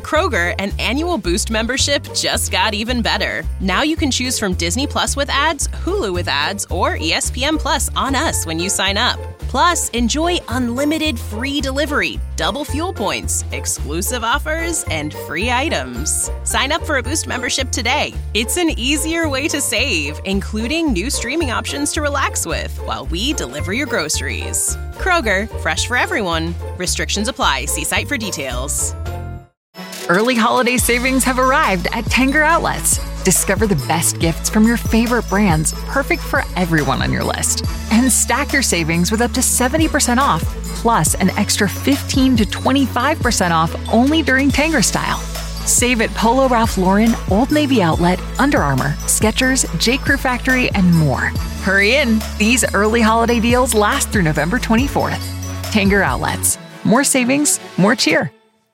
Kroger, an annual Boost membership just got even better. Now you can choose from Disney Plus with ads, Hulu with ads, or ESPN Plus on us when you sign up. Plus, enjoy unlimited free delivery, double fuel points, exclusive offers, and free items. Sign up for a Boost membership today. It's an easier way to save, including new streaming options to relax with while we deliver your groceries. Kroger, fresh for everyone. Restrictions apply. See site for details. Early holiday savings have arrived at Tanger Outlets. Discover the best gifts from your favorite brands, perfect for everyone on your list. And stack your savings with up to 70% off, plus an extra 15 to 25% off only during Tanger Style. Save at Polo Ralph Lauren, Old Navy Outlet, Under Armour, Skechers, J. Crew Factory, and more. Hurry in. These early holiday deals last through November 24th. Tanger Outlets. More savings, more cheer.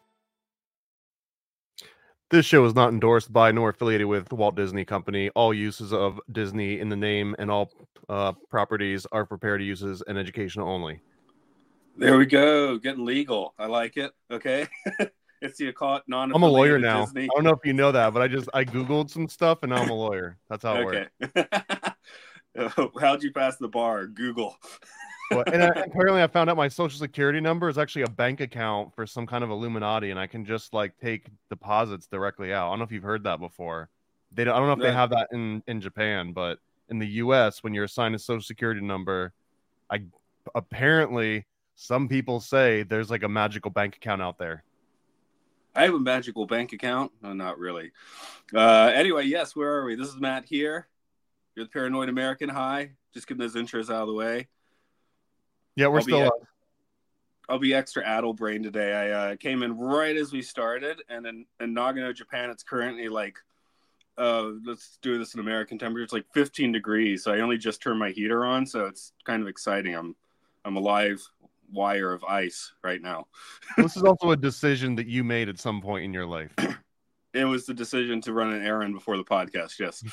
This show is not endorsed by nor affiliated with the Walt Disney Company. All uses of Disney in the name and all properties are for parody uses and educational only. There we go. Getting legal. I like it. Okay. It's the non-affiliated I'm a lawyer now. Disney. I don't know if you know that, but I Googled some stuff and now I'm a lawyer. That's how it works. How'd you pass the bar? Google. And apparently I found out my social security number is actually a bank account for some kind of Illuminati, and I can just like take deposits directly out. I don't know if you've heard that before. I don't know if they have that in Japan, but in the US, when you're assigned a social security number, apparently some people say there's like a magical bank account out there. I have a magical bank account. No, not really. Anyway, yes, where are we? This is Matt here. You're the Paranoid American. Hi. Just getting those intros out of the way. Yeah, I'll be extra addle-brained today. I came in right as we started, and in Nagano, Japan, it's currently like, let's do this in American temperature. It's like 15 degrees, so I only just turned my heater on, so it's kind of exciting. I'm a live wire of ice right now. This is also a decision that you made at some point in your life. It was the decision to run an errand before the podcast, yes.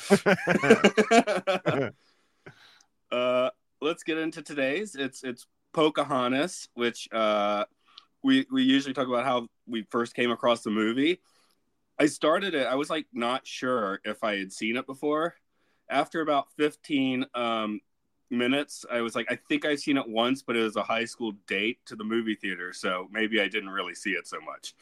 Let's get into today's. It's Pocahontas, which we usually talk about how we first came across the movie. I started it. I was like not sure if I had seen it before. After about 15 minutes, I was like, I think I've seen it once, but it was a high school date to the movie theater, so maybe I didn't really see it so much.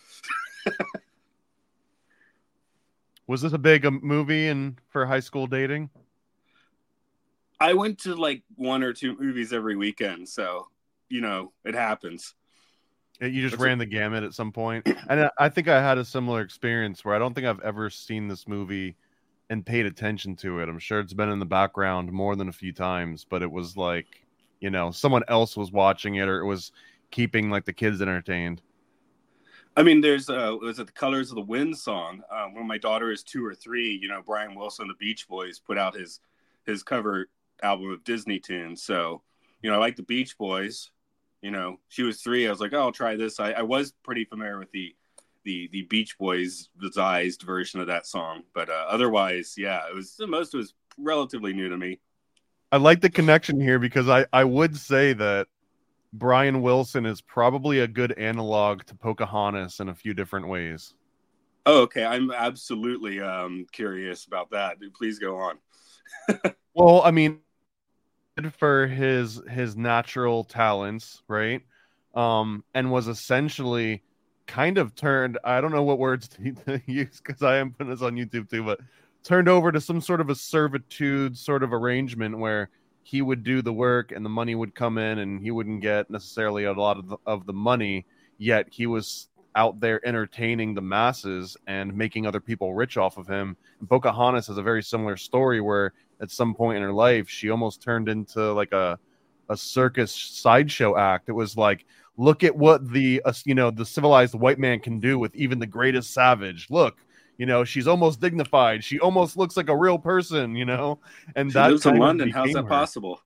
Was this a big movie for high school dating? I went to like one or two movies every weekend, so, it happens. You just ran the gamut at some point. And I think I had a similar experience where I don't think I've ever seen this movie and paid attention to it. I'm sure it's been in the background more than a few times, but it was like, someone else was watching it, or it was keeping like the kids entertained. I mean, there's was it the Colors of the Wind song? When my daughter is 2 or 3, Brian Wilson, the Beach Boys, put out his cover album of Disney tunes. So, I like the Beach Boys. She was 3. I was like, oh, I'll try this. I was pretty familiar with the Beach Boys devised version of that song, but otherwise, yeah, most was relatively new to me. I like the connection here because I would say that Brian Wilson is probably a good analog to Pocahontas in a few different ways. Oh, okay. I'm absolutely curious about that. Please go on. Well, I mean, for his natural talents, right? And was essentially kind of turned, I don't know what words to use because I am putting this on YouTube too, but turned over to some sort of a servitude sort of arrangement where he would do the work and the money would come in and he wouldn't get necessarily a lot of the money, yet he was out there entertaining the masses and making other people rich off of him. And Pocahontas has a very similar story where at some point in her life, she almost turned into like a circus sideshow act. It was like, look at what the civilized white man can do with even the greatest savage. Look, she's almost dignified. She almost looks like a real person, and she lives in London. How's that possible?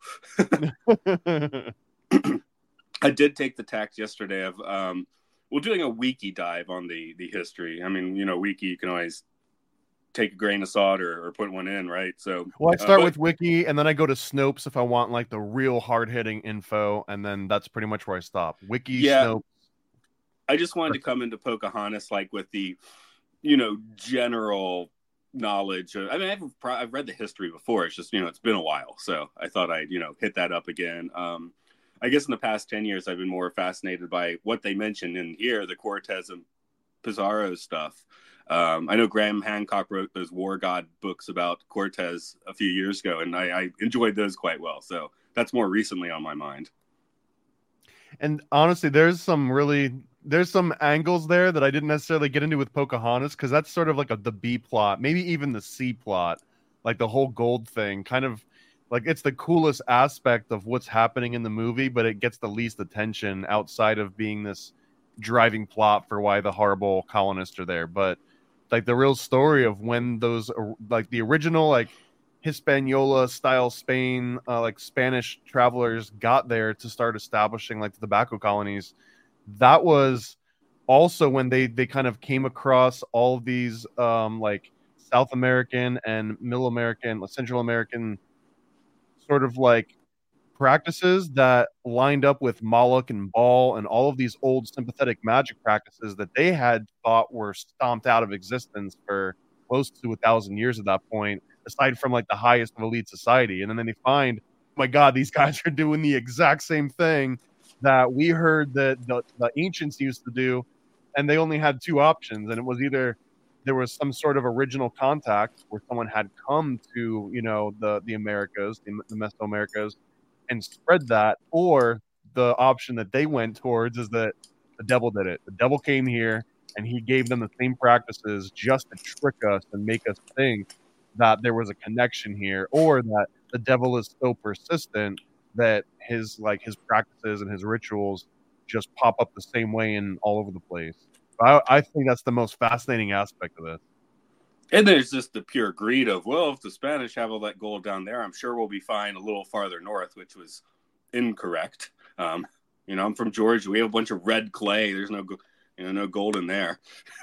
I did take the tact yesterday of, doing a wiki dive on the history. I mean, wiki, you can always take a grain of salt or put one in, right? So, well, I start with wiki and then I go to Snopes if I want like the real hard hitting info, and then that's pretty much where I stop. Wiki, yeah. Snopes. I just wanted to come into Pocahontas like with the, general knowledge. I mean, I've read the history before. It's just, it's been a while. So I thought I'd, hit that up again. I guess in the past 10 years, I've been more fascinated by what they mentioned in here, the Cortez and Pizarro stuff. I know Graham Hancock wrote those War God books about Cortez a few years ago, and I enjoyed those quite well. So that's more recently on my mind. And honestly, there's some angles there that I didn't necessarily get into with Pocahontas, because that's sort of like the B plot, maybe even the C plot, like the whole gold thing, kind of like it's the coolest aspect of what's happening in the movie, but it gets the least attention outside of being this driving plot for why the horrible colonists are there. But like the real story of when those, like the original, like Hispaniola style Spain, like Spanish travelers got there to start establishing like the tobacco colonies, that was also when they kind of came across all of these like South American and Middle American, Central American sort of like practices that lined up with Moloch and Baal and all of these old sympathetic magic practices that they had thought were stomped out of existence for close to 1,000 years at that point, aside from like the highest of elite society. And then they find, oh my God, these guys are doing the exact same thing that we heard that the ancients used to do. And they only had two options. And it was either there was some sort of original contact where someone had come to, the Americas, the Mesoamericas, and spread that, or the option that they went towards is that the devil did it. The devil came here and he gave them the same practices just to trick us and make us think that there was a connection here, or that the devil is so persistent that his practices and his rituals just pop up the same way in all over the place. I think that's the most fascinating aspect of this. And there's just the pure greed of, well, if the Spanish have all that gold down there, I'm sure we'll be fine a little farther north, which was incorrect. I'm from Georgia. We have a bunch of red clay. There's no gold in there.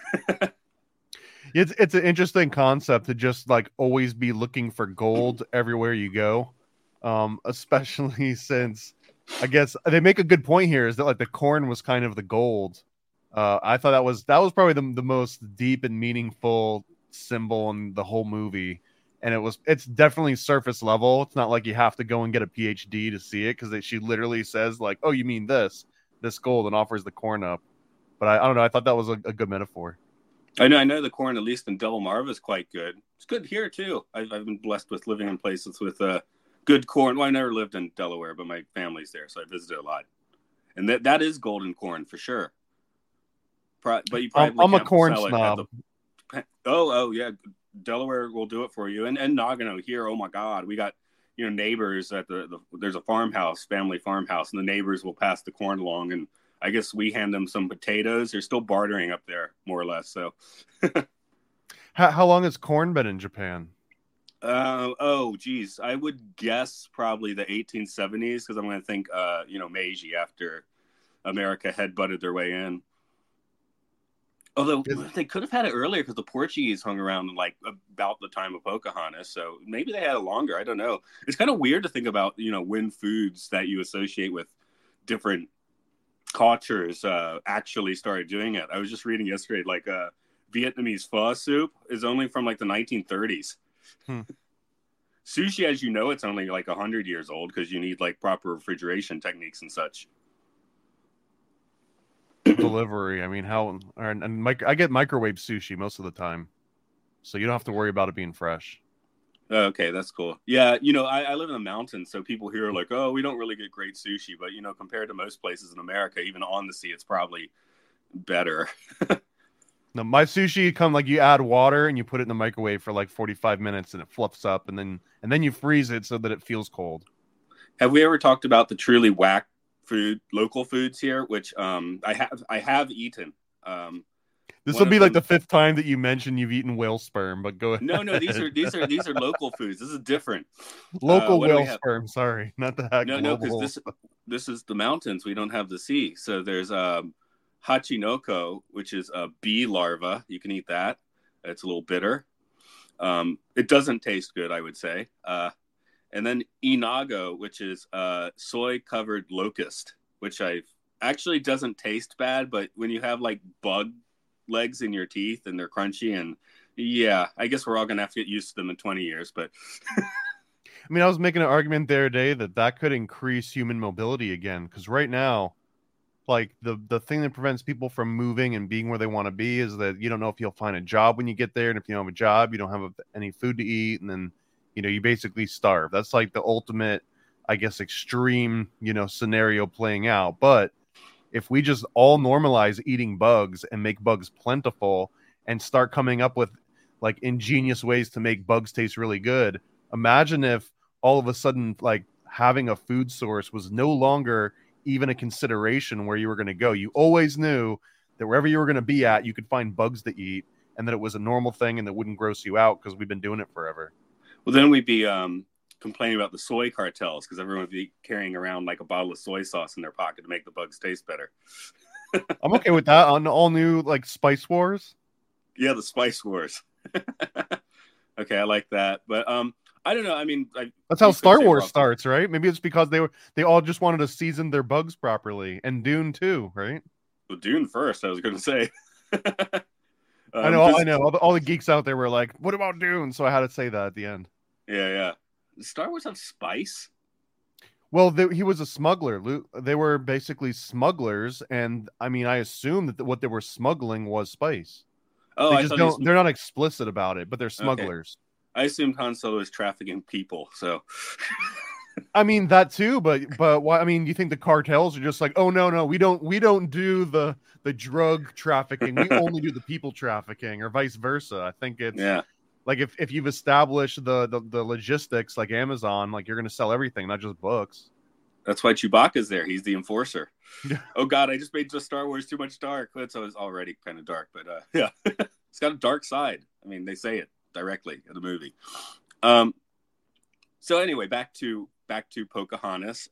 It's an interesting concept to just like always be looking for gold everywhere you go, especially since I guess they make a good point here is that like the corn was kind of the gold. I thought that was probably the most deep and meaningful symbol in the whole movie, and it's definitely surface level. It's not like you have to go and get a PhD to see it, because she literally says like, oh, you mean this gold, and offers the corn up. But I don't know, I thought that was a good metaphor. I know the corn, at least in Delmarva, is quite good. It's good here too. I've been blessed with living in places with good corn. Well, I never lived in Delaware, but my family's there, so I visited a lot, and that is golden corn for sure. But you probably I'm a corn snob. Oh yeah, Delaware will do it for you, and Nagano here. Oh my God, we got neighbors at there's a family farmhouse, and the neighbors will pass the corn along, and I guess we hand them some potatoes. They're still bartering up there, more or less. So, how long has corn been in Japan? Oh geez, I would guess probably the 1870s, because I'm going to think Meiji, after America had butted their way in. Although they could have had it earlier, because the Portuguese hung around like about the time of Pocahontas, so maybe they had it longer. I don't know. It's kind of weird to think about, when foods that you associate with different cultures actually started doing it. I was just reading yesterday, like Vietnamese pho soup is only from like the 1930s. Sushi, as you know, it's only like 100 years old, because you need like proper refrigeration techniques and such. Delivery. I mean, I get microwave sushi most of the time, so you don't have to worry about it being fresh. Okay, that's cool. Yeah, I live in the mountains, so people here are like, oh, we don't really get great sushi, but compared to most places in America, even on the sea, it's probably better. No, my sushi come like you add water and you put it in the microwave for like 45 minutes and it fluffs up, and then you freeze it so that it feels cold. Have we ever talked about the truly whack local foods here, which I have eaten? This will be like the fifth time that you mentioned you've eaten whale sperm, but go ahead. No, these are local foods. This is different. Local whale sperm. Sorry, not the heck. No, because this is the mountains. We don't have the sea. So there's hachinoko, which is a bee larva. You can eat that. It's a little bitter. It doesn't taste good, I would say. And then inago, which is soy covered locust, which I've actually doesn't taste bad, but when you have like bug legs in your teeth and they're crunchy, and yeah, I guess we're all gonna have to get used to them in 20 years. But I mean, I was making an argument the other day that could increase human mobility again, because right now, like the thing that prevents people from moving and being where they want to be is that you don't know if you'll find a job when you get there, and if you don't have a job, you don't have any food to eat, and then you basically starve. That's like the ultimate, I guess, extreme scenario playing out. But if we just all normalize eating bugs and make bugs plentiful and start coming up with like ingenious ways to make bugs taste really good, imagine if all of a sudden like having a food source was no longer even a consideration where you were going to go. You always knew that wherever you were going to be at, you could find bugs to eat, and that it was a normal thing and that wouldn't gross you out because we've been doing it forever. Well, then we'd be complaining about the soy cartels because everyone would be carrying around like a bottle of soy sauce in their pocket to make the bugs taste better. I'm okay with that on all new like Spice Wars. Yeah, the Spice Wars. Okay, I like that. But I don't know. I mean, that's how Star Wars starts, right? Maybe it's because they all just wanted to season their bugs properly, and Dune too, right? Well, Dune first, I was going to say. I know. All the geeks out there were like, "What about Dune?" So I had to say that at the end. Yeah. Does Star Wars have spice? Well, he was a smuggler. They were basically smugglers, and I mean, I assume that what they were smuggling was spice. Oh, they're not explicit about it, but they're smugglers. Okay. I assumed Han Solo is trafficking people. So, I mean that too, but why? I mean, you think the cartels are just like, oh no, we don't do the drug trafficking. We only do the people trafficking, or vice versa. I think it's like if you've established the logistics like Amazon, like you're going to sell everything, not just books. That's why Chewbacca's there. He's the enforcer. Oh God, I just made the Star Wars too much dark. So it's already kind of dark, but yeah, it's got a dark side. I mean, they say it directly in the movie. So anyway, back to Pocahontas.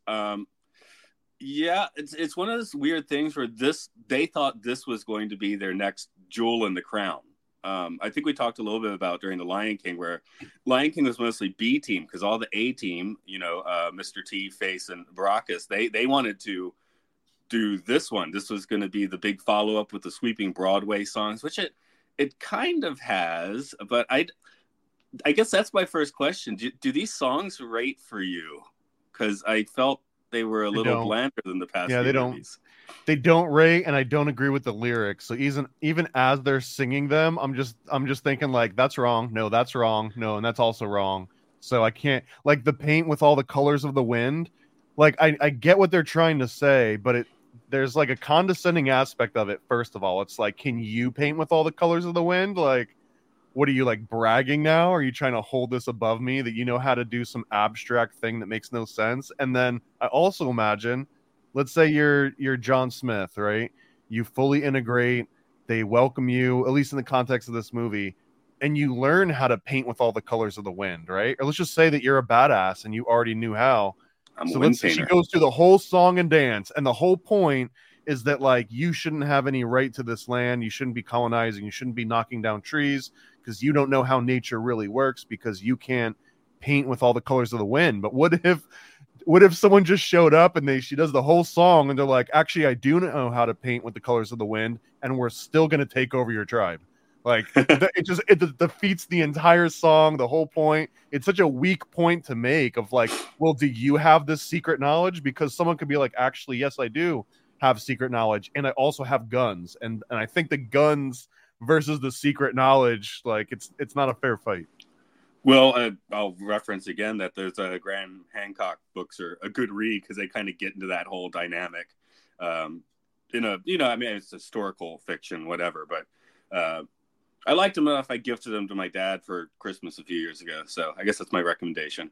Yeah, it's one of those weird things where they thought this was going to be their next jewel in the crown. I think we talked a little bit about during the Lion King, where Lion King was mostly B team because all the A team, Mr. T, Face, and Baracus, they wanted to do this one. This was going to be the big follow up with the sweeping Broadway songs, which it kind of has. But I guess that's my first question. Do these songs rate for you? Because I felt they were a little blander than the past. Yeah, they don't. Movies. They don't rate, and I don't agree with the lyrics. So even as they're singing them, I'm just thinking like, that's wrong. No, that's wrong. No, and that's also wrong. So I can't, like, the paint with all the colors of the wind. Like I get what they're trying to say, but there's like a condescending aspect of it. First of all, it's like, can you paint with all the colors of the wind? Like, what are you, like, bragging now? Are you trying to hold this above me that you know how to do some abstract thing that makes no sense? And then I also imagine, let's say you're John Smith, right? You fully integrate, they welcome you, at least in the context of this movie, and you learn how to paint with all the colors of the wind, right? Or let's just say that you're a badass and you already knew how. So let's say she goes through the whole song and dance, and the whole point is that, like, you shouldn't have any right to this land. You shouldn't be colonizing. You shouldn't be knocking down trees because you don't know how nature really works because you can't paint with all the colors of the wind. But what if someone just showed up and she does the whole song and they're like, actually, I do know how to paint with the colors of the wind, and we're still going to take over your tribe. Like, it defeats the entire song, the whole point. It's such a weak point to make of like, well, do you have this secret knowledge? Because someone could be like, actually, yes, I do have secret knowledge, and I also have guns. And I think the guns versus the secret knowledge, like, it's not a fair fight. Well, I'll reference again that there's Graham Hancock books are a good read because they kind of get into that whole dynamic. I mean, it's historical fiction, whatever, but I liked them enough. I gifted them to my dad for Christmas a few years ago, so I guess that's my recommendation.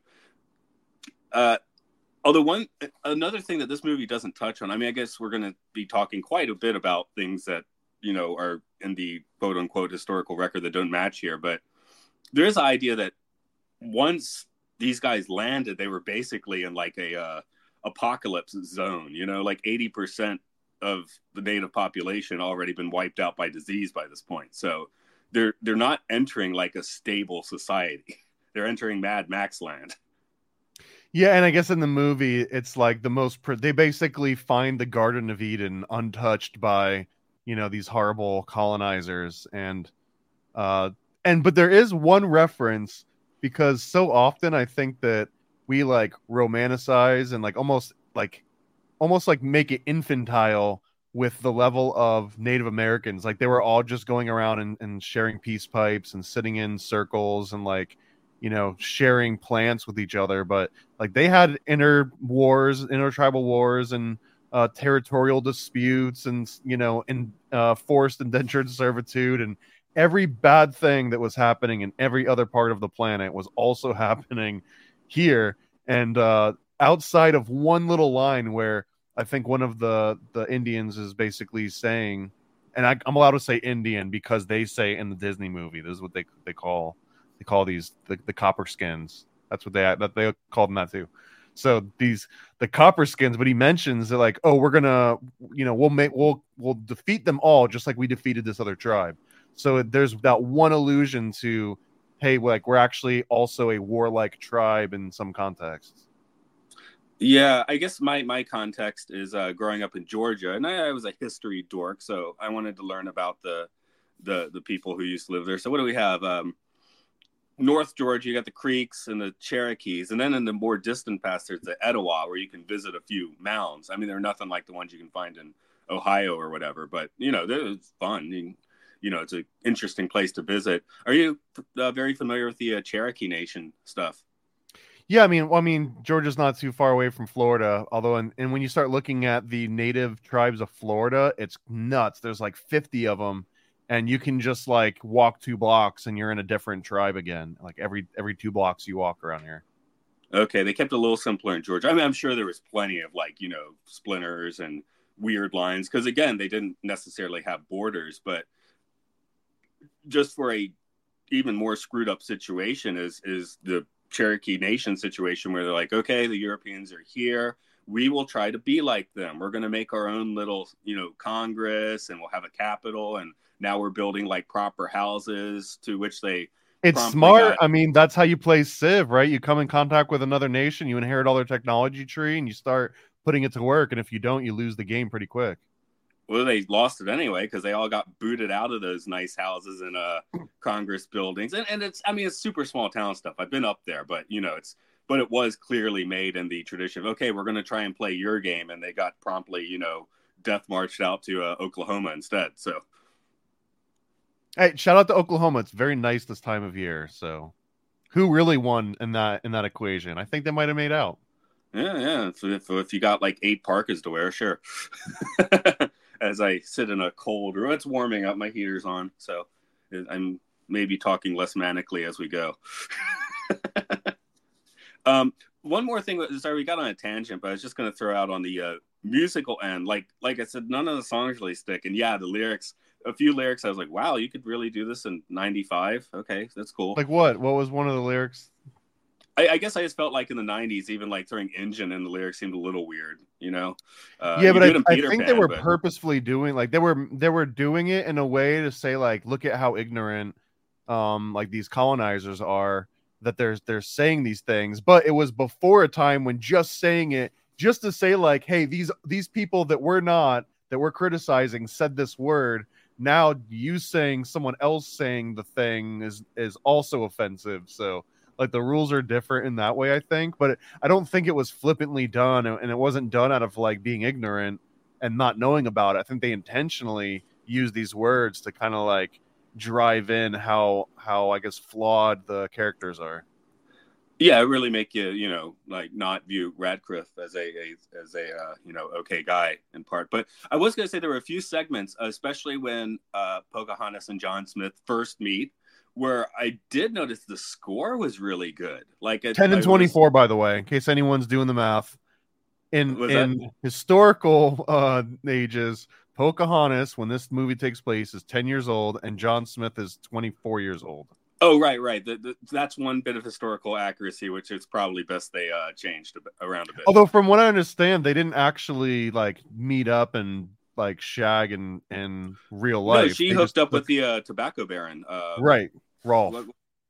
Although another thing that this movie doesn't touch on, I mean, I guess we're going to be talking quite a bit about things that, are in the quote unquote historical record that don't match here, but there is an idea that once these guys landed, they were basically in like a apocalypse zone, like 80% of the native population already been wiped out by disease by this point. So they're not entering like a stable society. They're entering Mad Max land. Yeah, and I guess in the movie, it's like the most. They basically find the Garden of Eden untouched by, these horrible colonizers, uh, but there is one reference because so often I think that we like romanticize and like almost like make it infantile with the level of Native Americans. Like they were all just going around and sharing peace pipes and sitting in circles and like, sharing plants with each other. But like they had intertribal wars and territorial disputes and, forced indentured servitude, and every bad thing that was happening in every other part of the planet was also happening here. And outside of one little line where I think one of the Indians is basically saying, and I'm allowed to say Indian because they say in the Disney movie, this is what they call these the copper skins. That's what they call them that too. So the copper skins, but he mentions that like, oh, we're gonna, we'll defeat them all just like we defeated this other tribe. So there's that one allusion to, hey, like we're actually also a warlike tribe in some contexts. Yeah, I guess my context is growing up in Georgia, and I was a history dork, so I wanted to learn about the people who used to live there. So what do we have? North Georgia, you got the Creeks and the Cherokees, and then in the more distant past, there's the Etowah, where you can visit a few mounds. I mean, they're nothing like the ones you can find in Ohio or whatever, but it's fun. It's an interesting place to visit. Are you very familiar with the Cherokee Nation stuff? Yeah, I mean, Georgia's not too far away from Florida, although, and when you start looking at the native tribes of Florida, it's nuts. There's like 50 of them, and you can just like walk 2 blocks and you're in a different tribe again. Like every 2 blocks you walk around here. Okay, they kept it a little simpler in Georgia. I mean, I'm sure there was plenty of like, splinters and weird lines, because again, they didn't necessarily have borders, but just for a even more screwed up situation is the Cherokee Nation situation, where they're like, okay, the Europeans are here, we will try to be like them, we're going to make our own little Congress, and we'll have a capital, and now we're building like proper houses, to which it's smart. I mean, that's how you play Civ, right? You come in contact with another nation, you inherit all their technology tree, and you start putting it to work, and if you don't, you lose the game pretty quick. Well, they lost it anyway, because they all got booted out of those nice houses and Congress buildings. And it's super small town stuff. I've been up there, but but it was clearly made in the tradition of, okay, we're going to try and play your game. And they got promptly, death marched out to Oklahoma instead. So, hey, shout out to Oklahoma. It's very nice this time of year. So, who really won in that equation? I think they might have made out. Yeah. So if you got like 8 parkas to wear, sure. As I sit in a cold room, it's warming up. My heater's on, so I'm maybe talking less manically as we go. One more thing. Sorry, we got on a tangent, but I was just going to throw out on the musical end. Like I said, none of the songs really stick. And yeah, the lyrics, a few lyrics, I was like, wow, you could really do this in '95. Okay, that's cool. Like what? What was one of the lyrics? I guess I just felt like in the '90s, even like throwing engine in the lyrics seemed a little weird, Yeah, but I think they were purposefully doing, like, they were doing it in a way to say, like, look at how ignorant, like these colonizers are, that they're saying these things. But it was before a time when just saying it, just to say like, hey, these people that we're criticizing said this word. Now you saying someone else saying the thing is also offensive. So, like, the rules are different in that way, I think, but I don't think it was flippantly done, and it wasn't done out of like being ignorant and not knowing about it. I think they intentionally use these words to kind of like drive in how I guess flawed the characters are. Yeah, it really make you like not view Radcliffe as a okay guy in part. But I was going to say there were a few segments, especially when Pocahontas and John Smith first meet, where I did notice the score was really good. Like 10 and 24, by the way, in case anyone's doing the math. In historical ages, Pocahontas, when this movie takes place, is 10 years old, and John Smith is 24 years old. Oh, right. That's one bit of historical accuracy, which is probably best they changed around a bit. Although, from what I understand, they didn't actually like meet up and like shag in real life. No, she hooked up with the tobacco baron. Right, Rolf.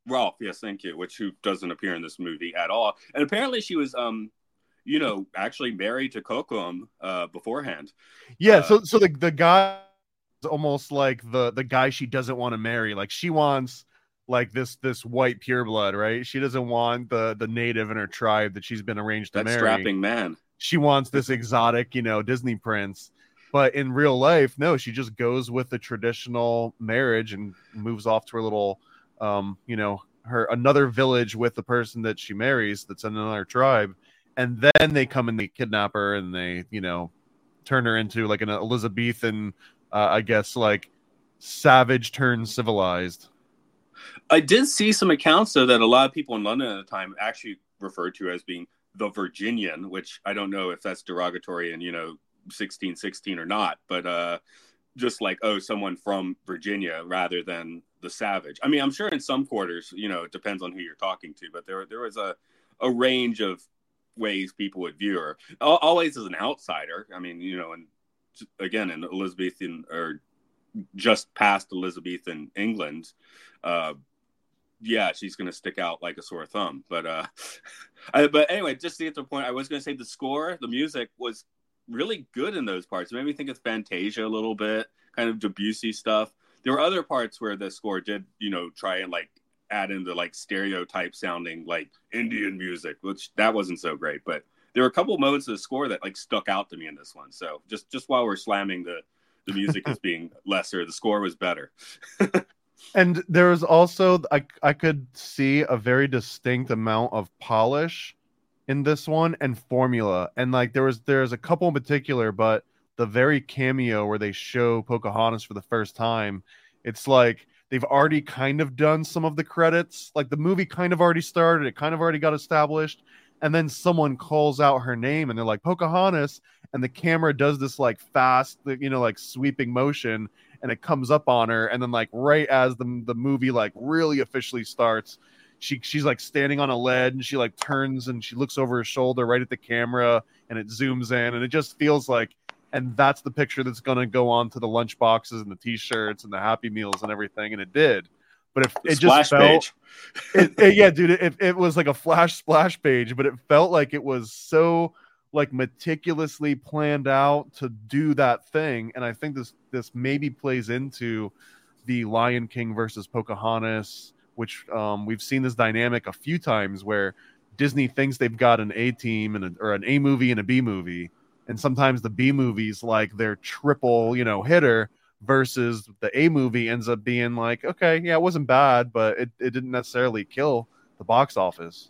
Rolf, yes, thank you. Who doesn't appear in this movie at all. And apparently she was, actually married to Kocoum beforehand. Yeah. So the guy is almost like the guy she doesn't want to marry. Like she wants like this white pureblood, right? She doesn't want the native in her tribe that she's been arranged to that marry. strapping man. She wants this exotic, Disney prince. But in real life, no, she just goes with the traditional marriage and moves off to her little, her another village with the person that she marries that's in another tribe. And then they come and they kidnap her and they, turn her into like an Elizabethan, I guess, like savage turned civilized. I did see some accounts, though, that a lot of people in London at the time actually referred to as being the Virginian, which I don't know if that's derogatory in, 1616 or not, but just like, someone from Virginia rather than the savage. I mean, I'm sure in some quarters, it depends on who you're talking to, but there was a range of ways people would view her, always as an outsider. I mean, and again, in Elizabethan or just past Elizabethan England, she's going to stick out like a sore thumb. But but anyway, just to get to the point, I was going to say the music was really good in those parts. It made me think of Fantasia a little bit, kind of Debussy stuff. There were other parts where the score did, try and like add in the like stereotype sounding like Indian music, which that wasn't so great. But there were a couple moments of the score that like stuck out to me in this one. So just while we're slamming the music as being lesser, the score was better. And there was also, I could see a very distinct amount of polish in this one and formula. And like there's a couple in particular, but the very cameo where they show Pocahontas for the first time, it's like they've already kind of done some of the credits. Like the movie kind of already started, it kind of already got established. And then someone calls out her name and they're like, Pocahontas. And the camera does this like fast, like sweeping motion, and it comes up on her. And then like right as the movie like really officially starts, she's like standing on a ledge and she like turns and she looks over her shoulder right at the camera and it zooms in and it just feels like, and that's the picture that's going to go on to the lunch boxes and the t-shirts and the Happy Meals and everything. And it did. But if it just felt, it was like a flash splash page, but it felt like it was so like meticulously planned out to do that thing. And I think this maybe plays into the Lion King versus Pocahontas, which we've seen this dynamic a few times where Disney thinks they've got an A team or an A movie and a B movie. And sometimes the B movie's like their triple, hitter, versus the A movie ends up being like, okay, yeah, it wasn't bad, but it didn't necessarily kill the box office.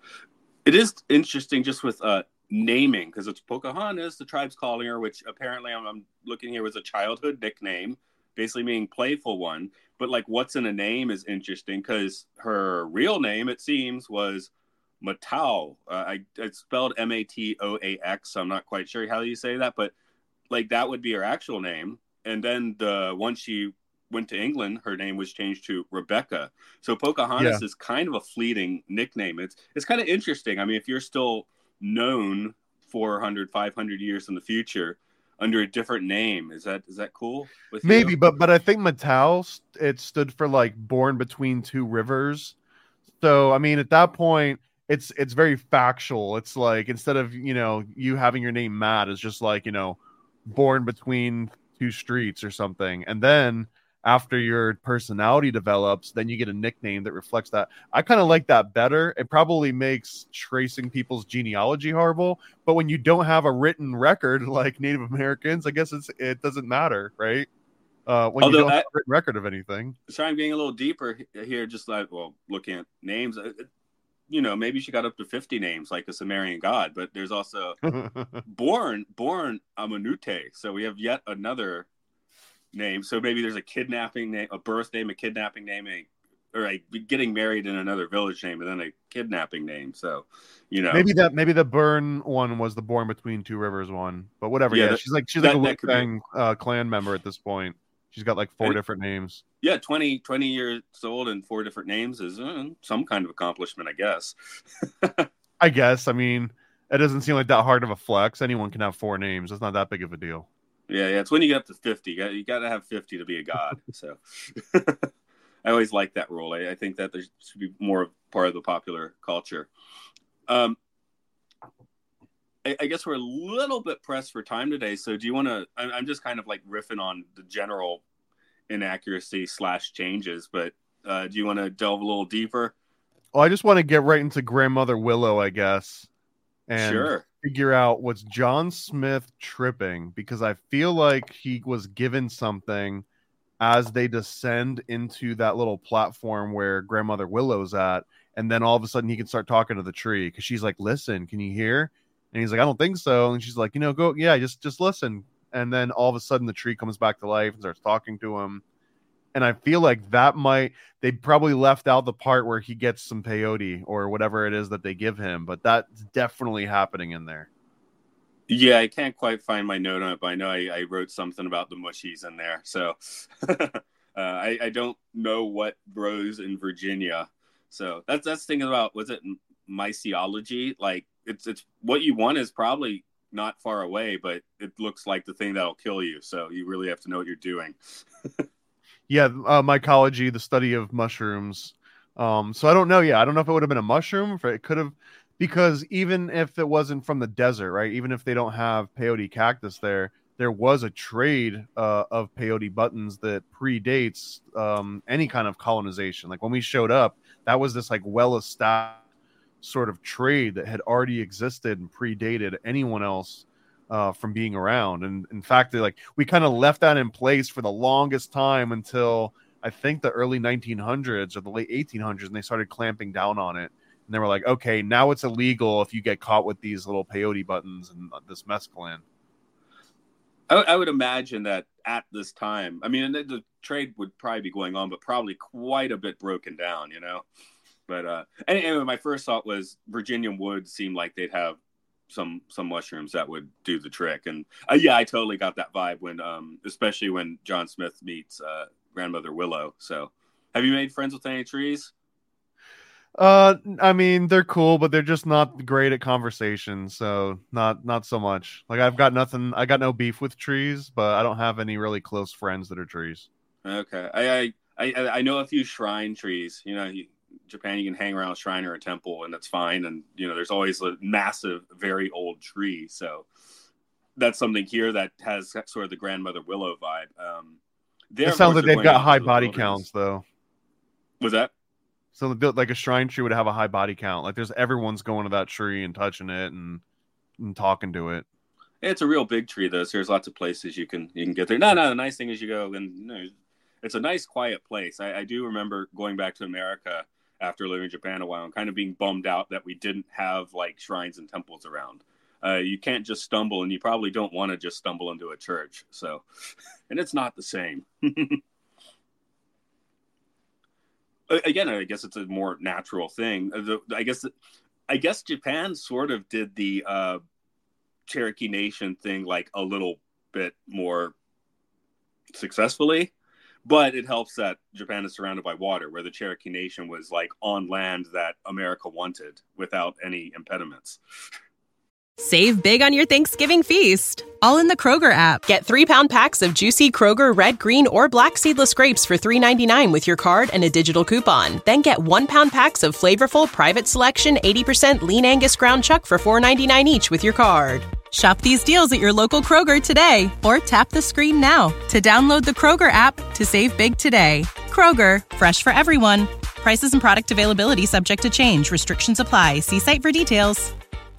It is interesting just with naming, because it's Pocahontas, the tribe's calling her, which apparently I'm looking here was a childhood nickname, basically meaning playful one. But like what's in a name is interesting because her real name, it seems, was Matau. It's spelled Matoax. So I'm not quite sure how you say that, but like that would be her actual name. And then once she went to England, her name was changed to Rebecca. So Pocahontas is kind of a fleeting nickname. It's kind of interesting. I mean, if you're still known 400, 500 years in the future under a different name, is that cool with maybe you? but I think Matau, it stood for like born between two rivers. So I mean at that point it's very factual. It's like instead of you having your name Matt, it's just like born between two streets or something. And then after your personality develops, then you get a nickname that reflects that. I kind of like that better. It probably makes tracing people's genealogy horrible, but when you don't have a written record like Native Americans, I guess it doesn't matter, right? When you don't have a written record of anything. Sorry, I'm getting a little deeper here, just like, looking at names. Maybe she got up to 50 names like a Sumerian god, but there's also born Amunute. So we have yet another name. So maybe there's a kidnapping name, a birth name, a kidnapping name, or getting married in another village name, and then a kidnapping name. So, maybe the Burn one was the born between two rivers one, but whatever. Yeah, she's like a Wu-Tang clan member at this point. She's got like four different names. Yeah, 20 years old and 4 different names is some kind of accomplishment, I guess. I guess. I mean, it doesn't seem like that hard of a flex. Anyone can have 4 names. It's not that big of a deal. Yeah. It's when you get up to 50. You got to have 50 to be a god. So, I always like that rule. I think that there should be more part of the popular culture. I guess we're a little bit pressed for time today. So do you want to, I'm just kind of like riffing on the general inaccuracy / changes, but do you want to delve a little deeper? Well, I just want to get right into Grandmother Willow, I guess, and figure out what's John Smith tripping, because I feel like he was given something as they descend into that little platform where Grandmother Willow's at, and then all of a sudden he can start talking to the tree because she's like, "Listen, can you hear?" And he's like, "I don't think so." And she's like, "Go, yeah, just listen." And then all of a sudden the tree comes back to life and starts talking to him. And I feel like they probably left out the part where he gets some peyote or whatever it is that they give him, but that's definitely happening in there. Yeah, I can't quite find my note on it, but I know I wrote something about the mushies in there. So I don't know what grows in Virginia. So that's thinking about, was it mycology? Like it's what you want is probably not far away, but it looks like the thing that'll kill you. So you really have to know what you're doing. Yeah, mycology, the study of mushrooms. So I don't know. Yeah, I don't know if it would have been a mushroom. It could have, because even if it wasn't from the desert, right? Even if they don't have peyote cactus there was a trade of peyote buttons that predates any kind of colonization. Like when we showed up, that was this like well-established sort of trade that had already existed and predated anyone else from being around. And in fact, we kind of left that in place for the longest time until I think the early 1900s or the late 1800s, and they started clamping down on it. And they were like, okay, now it's illegal if you get caught with these little peyote buttons and this mescaline. I would imagine that at this time, I mean, the trade would probably be going on, but probably quite a bit broken down, But anyway, my first thought was Virginian woods seemed like they'd have some mushrooms that would do the trick. And yeah, I totally got that vibe when, especially when John Smith meets Grandmother Willow. So have you made friends with any trees? I mean, they're cool, but they're just not great at conversation. So not so much. Like I got no beef with trees, but I don't have any really close friends that are trees. Okay. I know a few shrine trees, Japan, you can hang around a shrine or a temple and that's fine. And, there's always a massive, very old tree. So that's something here that has sort of the Grandmother Willow vibe. It sounds like they've got high body counts though. Was that? So like a shrine tree would have a high body count. Like everyone's going to that tree and touching it and talking to it. It's a real big tree though. So there's lots of places you can get there. No, the nice thing is you go and it's a nice quiet place. I do remember going back to America after living in Japan a while and kind of being bummed out that we didn't have like shrines and temples around. You can't just stumble, and you probably don't want to just stumble into a church. So, and it's not the same. Again, I guess it's a more natural thing. I guess Japan sort of did the Cherokee Nation thing like a little bit more successfully, but it helps that Japan is surrounded by water, where the Cherokee Nation was like on land that America wanted without any impediments. Save big on your Thanksgiving feast, all in the Kroger app. Get 3-pound packs of juicy Kroger red, green, or black seedless grapes for $3.99 with your card and a digital coupon. Then get 1-pound packs of flavorful Private Selection 80% lean Angus ground chuck for $4.99 each with your card. Shop these deals at your local Kroger today, or tap the screen now to download the Kroger app to save big today. Kroger, fresh for everyone. Prices and product availability subject to change. Restrictions apply. See site for details.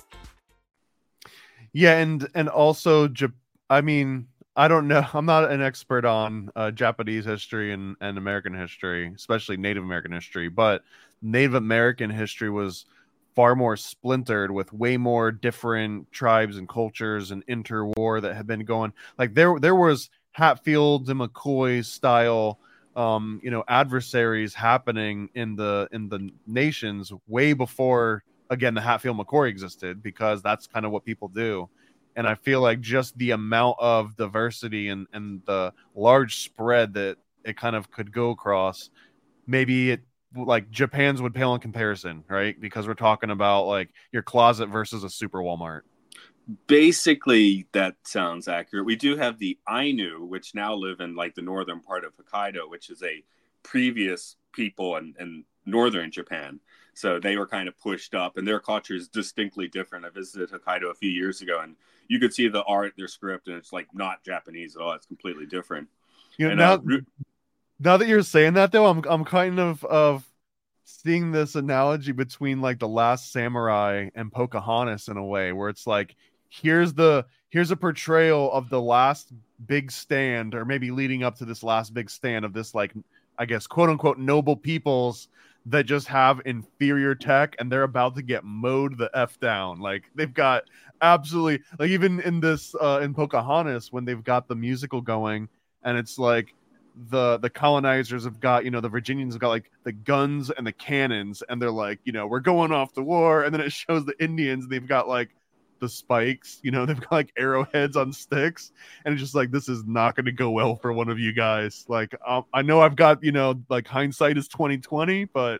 Yeah, and also, I mean, I don't know. I'm not an expert on Japanese history and American history, especially Native American history. But Native American history was far more splintered with way more different tribes and cultures and interwar that had been going. Like there was Hatfields and McCoy style, adversaries happening in the nations way before. Again, the Hatfield-McCoy existed, because that's kind of what people do. And I feel like just the amount of diversity and the large spread that it kind of could go across, maybe it like Japan's would pale in comparison, right? Because we're talking about like your closet versus a super Walmart. Basically, that sounds accurate. We do have the Ainu, which now live in like the northern part of Hokkaido, which is a previous people in northern Japan. So they were kind of pushed up, and their culture is distinctly different. I visited Hokkaido a few years ago, and you could see the art, their script, and it's like not Japanese at all. It's completely different. You know, And now that you're saying that, though, I'm kind of seeing this analogy between like The Last Samurai and Pocahontas in a way, where it's like here's a portrayal of the last big stand, or maybe leading up to this last big stand of this, like, I guess, quote unquote noble peoples that just have inferior tech, and they're about to get mowed the F down. Like, they've got absolutely, like, even in this in Pocahontas, when they've got the musical going, and it's like the colonizers have got, the Virginians have got like the guns and the cannons, and they're like, we're going off to war. And then it shows the Indians, they've got like the spikes, they've got like arrowheads on sticks, and it's just like, this is not going to go well for one of you guys. Like, I know I've got, like, hindsight is 2020, but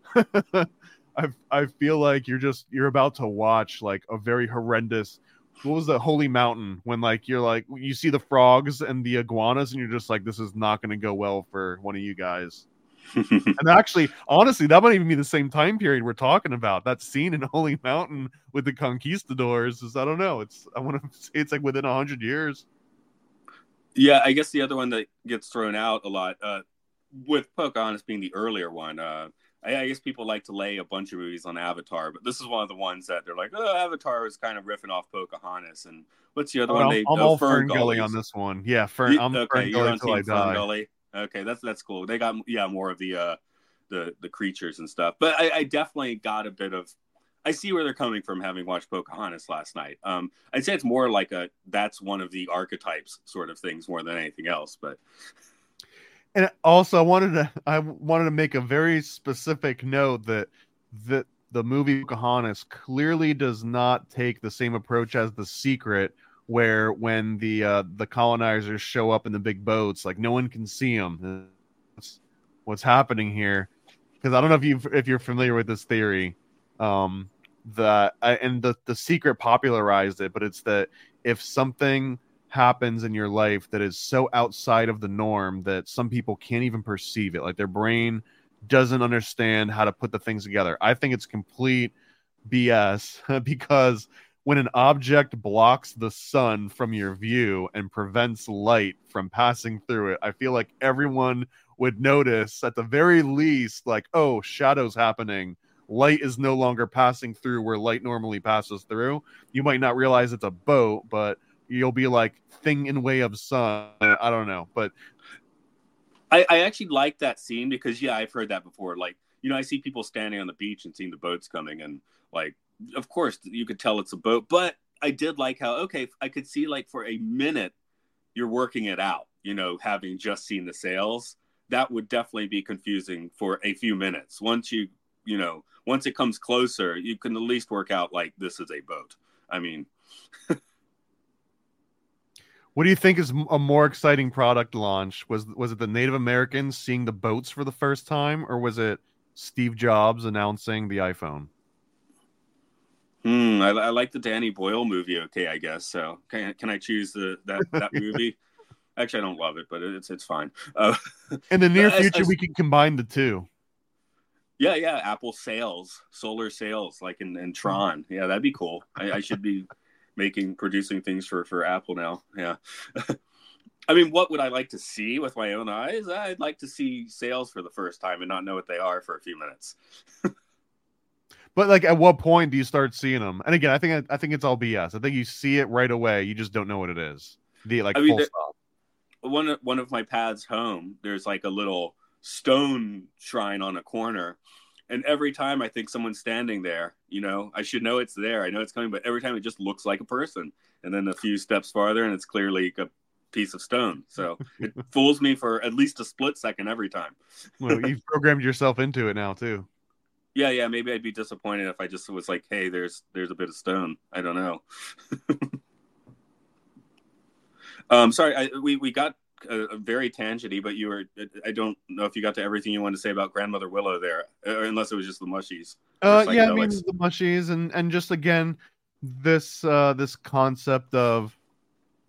I feel like you're about to watch like a very horrendous, what was the Holy Mountain, when like you see the frogs and the iguanas, and you're just like, this is not going to go well for one of you guys. And actually, honestly, that might even be the same time period we're talking about. That scene in Holy Mountain with the conquistadors is, I don't know, I want to say it's like within 100 years. Yeah, I guess the other one that gets thrown out a lot, with Pocahontas being the earlier one, I guess people like to lay a bunch of movies on Avatar, but this is one of the ones that they're like, oh, Avatar is kind of riffing off Pocahontas. And what's the other one? I'm all Fern Gully on this one. Yeah, I'm okay, Fern Gully on till I die. Gully. Okay, that's cool. They got more of the creatures and stuff, but I definitely got a bit of. I see where they're coming from, having watched Pocahontas last night. I'd say it's more like that's one of the archetypes sort of things more than anything else. But and also, I wanted to make a very specific note that the movie Pocahontas clearly does not take the same approach as The Secret, where when the colonizers show up in the big boats, like, no one can see them. That's what's happening here, because I don't know if you're familiar with this theory, and the Secret popularized it, but it's that if something happens in your life that is so outside of the norm that some people can't even perceive it, like their brain doesn't understand how to put the things together. I think it's complete BS because when an object blocks the sun from your view and prevents light from passing through it, I feel like everyone would notice at the very least, like, oh, shadows happening. Light is no longer passing through where light normally passes through. You might not realize it's a boat, but you'll be like, thing in way of sun. I don't know, but I actually like that scene because, yeah, I've heard that before. Like, I see people standing on the beach and seeing the boats coming, and like, of course you could tell it's a boat, but I did like how, okay, I could see like for a minute you're working it out, having just seen the sails. That would definitely be confusing for a few minutes. Once once it comes closer, you can at least work out like this is a boat. I mean, what do you think is a more exciting product launch? Was it the Native Americans seeing the boats for the first time, or was it Steve Jobs announcing the iPhone? I like the Danny Boyle movie. Okay, I guess so. Can I choose that movie? Actually, I don't love it, but it's fine. In the near future, we can combine the two. Yeah. Apple sails, solar sails, like in Tron. Yeah, that'd be cool. I should be producing things for Apple now. Yeah. I mean, what would I like to see with my own eyes? I'd like to see sails for the first time and not know what they are for a few minutes. But like, at what point do you start seeing them? And again, I think it's all BS. I think you see it right away. You just don't know what it is. Full stop. One of my paths home, there's like a little stone shrine on a corner, and every time I think someone's standing there, I should know it's there. I know it's coming, but every time it just looks like a person. And then a few steps farther, and it's clearly a piece of stone. So it fools me for at least a split second every time. Well, you've programmed yourself into it now too. Yeah. Maybe I'd be disappointed if I just was like, hey, there's a bit of stone. I don't know. Sorry, we got a very tangenty, but I don't know if you got to everything you wanted to say about Grandmother Willow there, unless it was just the mushies. Yeah, I mean, the mushies and just, again, this concept of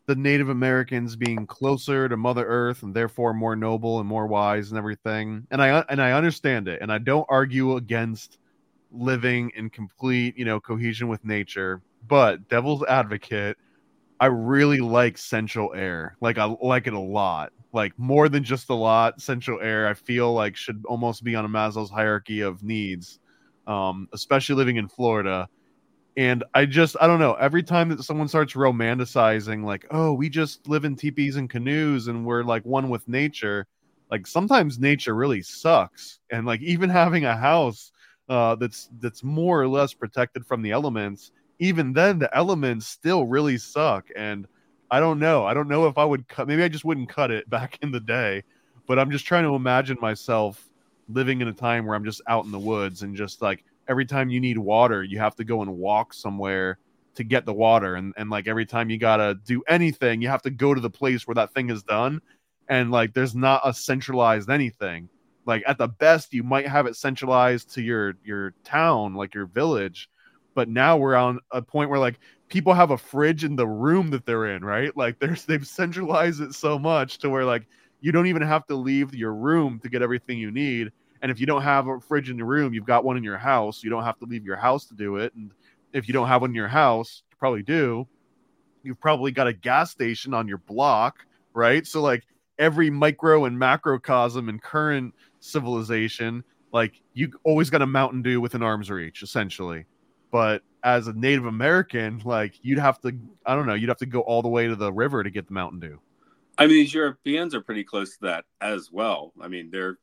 the Native Americans being closer to Mother Earth and therefore more noble and more wise and everything. And I understand it, and I don't argue against living in complete, cohesion with nature. But devil's advocate, I really like central air. Like I like it a lot. Like more than just a lot. Central air, I feel like should almost be on a Maslow's hierarchy of needs, especially living in Florida. And I don't know. Every time that someone starts romanticizing, like, oh, we just live in teepees and canoes and we're like one with nature, like sometimes nature really sucks. And like even having a house that's more or less protected from the elements, even then the elements still really suck. And I don't know. I don't know if I would cut. Maybe I just wouldn't cut it back in the day. But I'm just trying to imagine myself living in a time where I'm just out in the woods and just like, every time you need water, you have to go and walk somewhere to get the water. And like every time you got to do anything, you have to go to the place where that thing is done. And like, there's not a centralized anything. Like at the best, you might have it centralized to your town, like your village. But now we're on a point where like people have a fridge in the room that they're in, right? Like they've centralized it so much to where like you don't even have to leave your room to get everything you need. And if you don't have a fridge in your room, you've got one in your house. You don't have to leave your house to do it. And if you don't have one in your house, you probably do. You've probably got a gas station on your block, right? So like every micro and macrocosm in current civilization, like you always got a Mountain Dew within arm's reach, essentially. But as a Native American, like you'd have to go all the way to the river to get the Mountain Dew. I mean, these Europeans are pretty close to that as well. I mean, they're,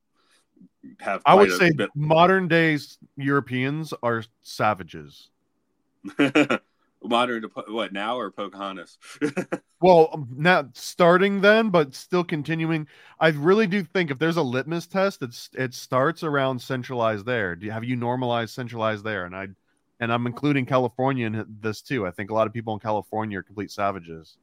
have I would say modern days Europeans are savages. Modern, what now, or Pocahontas? Well, not starting then, but still continuing. I really do think if there's a litmus test, it starts around centralized there. Have you normalized centralized there? And I'm including California in this too. I think a lot of people in California are complete savages.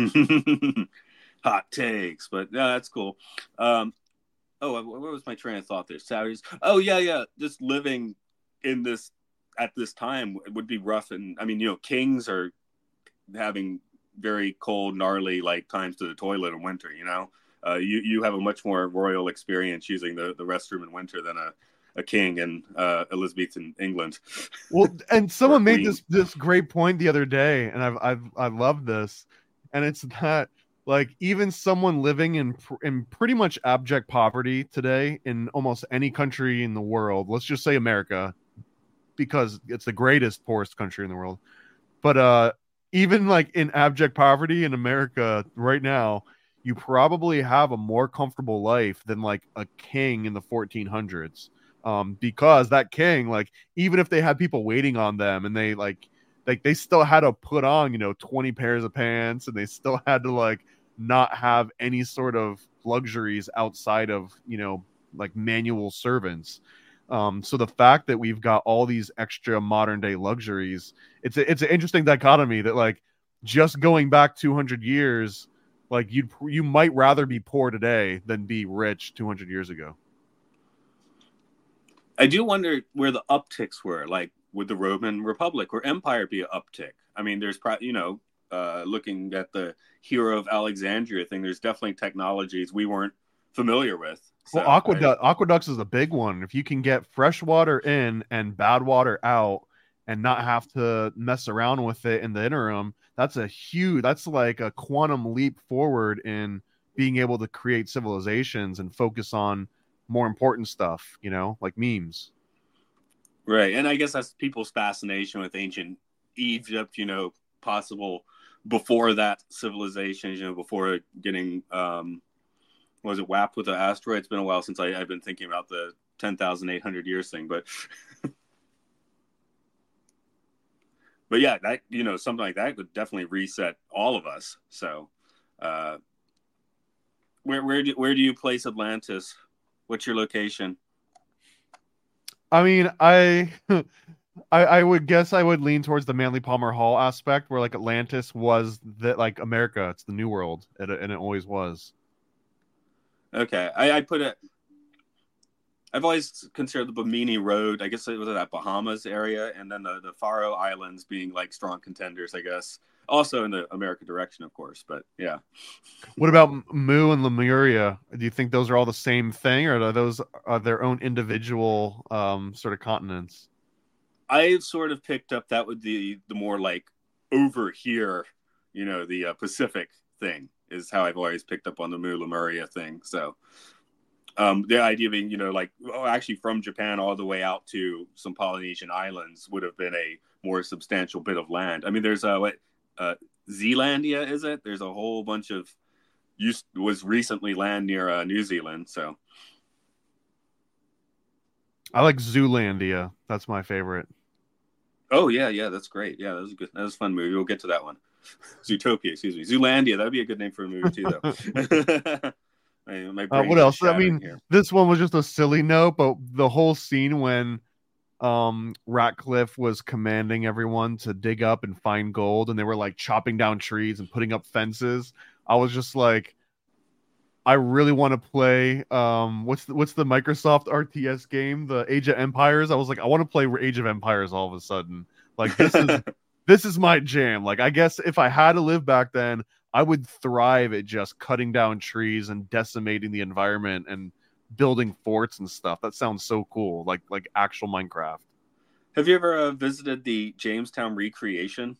Hot takes, but no, that's cool. Where was my train of thought there? Savages. Oh yeah. Just living in this at this time would be rough, and I mean, kings are having very cold, gnarly like times to the toilet in winter. You have a much more royal experience using the restroom in winter than a king in Elizabethan England. Well, and someone made this great point the other day, and I love this, and it's that. Like even someone living in pretty much abject poverty today in almost any country in the world, let's just say America, because it's the greatest poorest country in the world. But even like in abject poverty in America right now, you probably have a more comfortable life than like a king in the 1400s. Because that king, like even if they had people waiting on them and they they still had to put on 20 pairs of pants, and they still had to like not have any sort of luxuries outside of like manual servants. So the fact that we've got all these extra modern day luxuries, it's an interesting dichotomy that like just going back 200 years, like you might rather be poor today than be rich 200 years ago. I do wonder where the upticks were, like with the Roman Republic or Empire be an uptick. I mean, there's probably, looking at the Hero of Alexandria thing, there's definitely technologies we weren't familiar with. So, well, aqueducts is a big one. If you can get fresh water in and bad water out and not have to mess around with it in the interim, that's like a quantum leap forward in being able to create civilizations and focus on more important stuff, like memes. Right. And I guess that's people's fascination with ancient Egypt, possible before that civilization, before getting, was it whapped with an asteroid? It's been a while since I've been thinking about the 10,800 years thing, but yeah, that, something like that would definitely reset all of us. So, where do you place Atlantis? What's your location? I mean, I would guess I would lean towards the Manly Palmer Hall aspect, where like Atlantis was like America. It's the New World, and it always was. Okay, I put it. I've always considered the Bimini Road. I guess it was that Bahamas area, and then the Faroe Islands being like strong contenders. I guess Also in the American direction, of course. But yeah. What about Mu and Lemuria? Do you think those are all the same thing, or are those their own individual sort of continents? I've sort of picked up that would be the more like over here, the Pacific thing is how I've always picked up on the Mu Lemuria thing. So the idea being, actually from Japan all the way out to some Polynesian islands would have been a more substantial bit of land. I mean, there's Zealandia, is it? There's a whole bunch of was recently land near New Zealand. So I like Zoolandia. That's my favorite. Oh yeah, that's great. Yeah, that was a fun movie. We'll get to that one. Zootopia, excuse me. Zoolandia, that'd be a good name for a movie too, though. What else? I mean, this one was just a silly note, but the whole scene when Ratcliffe was commanding everyone to dig up and find gold, and they were like chopping down trees and putting up fences. I was just like, I really want to play what's the Microsoft RTS game, the Age of Empires. I was like, I want to play Age of Empires all of a sudden. Like this is my jam. Like, I guess if I had to live back then, I would thrive at just cutting down trees and decimating the environment and building forts and stuff. That sounds so cool, like actual Minecraft. Have you ever visited the Jamestown recreation?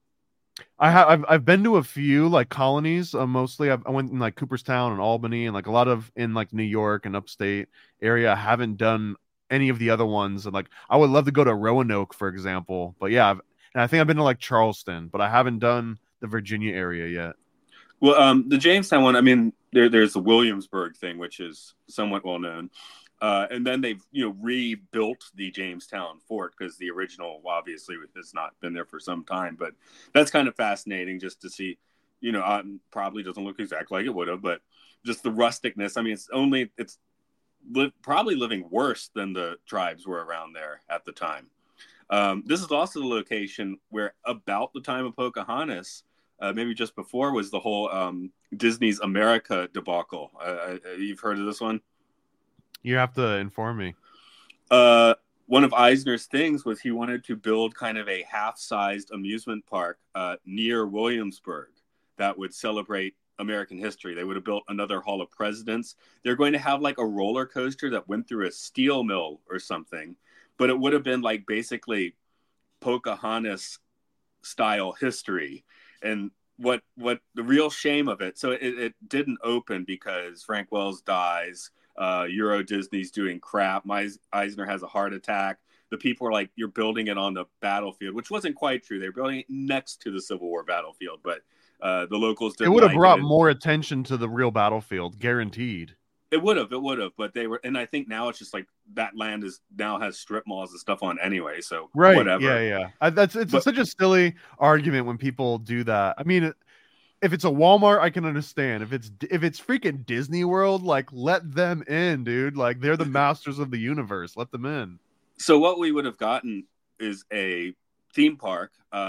I've been to a few like colonies. Mostly I went in like Cooperstown and Albany and like a lot of in like New York and upstate area. I haven't done any of the other ones, and like I would love to go to Roanoke, for example. But yeah, and I think I've been to like Charleston, but I haven't done the Virginia area yet. Well, the Jamestown one, I mean, there's the Williamsburg thing, which is somewhat well known. And then they've, rebuilt the Jamestown fort because the original obviously has not been there for some time. But that's kind of fascinating just to see, probably doesn't look exactly like it would have, but just the rusticness. I mean, it's probably living worse than the tribes were around there at the time. This is also the location where about the time of Pocahontas, maybe just before, was the whole Disney's America debacle. You've heard of this one? You have to inform me. One of Eisner's things was he wanted to build kind of a half-sized amusement park near Williamsburg that would celebrate American history. They would have built another Hall of Presidents. They're going to have like a roller coaster that went through a steel mill or something, but it would have been like basically Pocahontas style history. And what the real shame of it, so it didn't open because Frank Wells dies. Euro Disney's doing crap. Eisner has a heart attack. The people are like, you're building it on the battlefield, which wasn't quite true. They're building it next to the Civil War battlefield, but the locals didn't. It would have brought more attention to the real battlefield, guaranteed. It would have, but they were, and I think now it's just like that land now has strip malls and stuff on anyway. So right, whatever. Yeah. It's such a silly argument when people do that. I mean, if it's a Walmart, I can understand. If it's freaking Disney World, like let them in, dude. Like they're the masters of the universe. Let them in. So what we would have gotten is a theme park.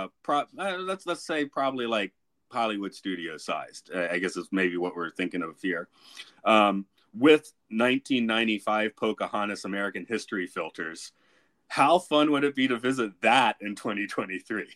Let's say probably like Hollywood studio sized. I guess is maybe what we're thinking of here. With 1995 Pocahontas American History filters. How fun would it be to visit that in 2023?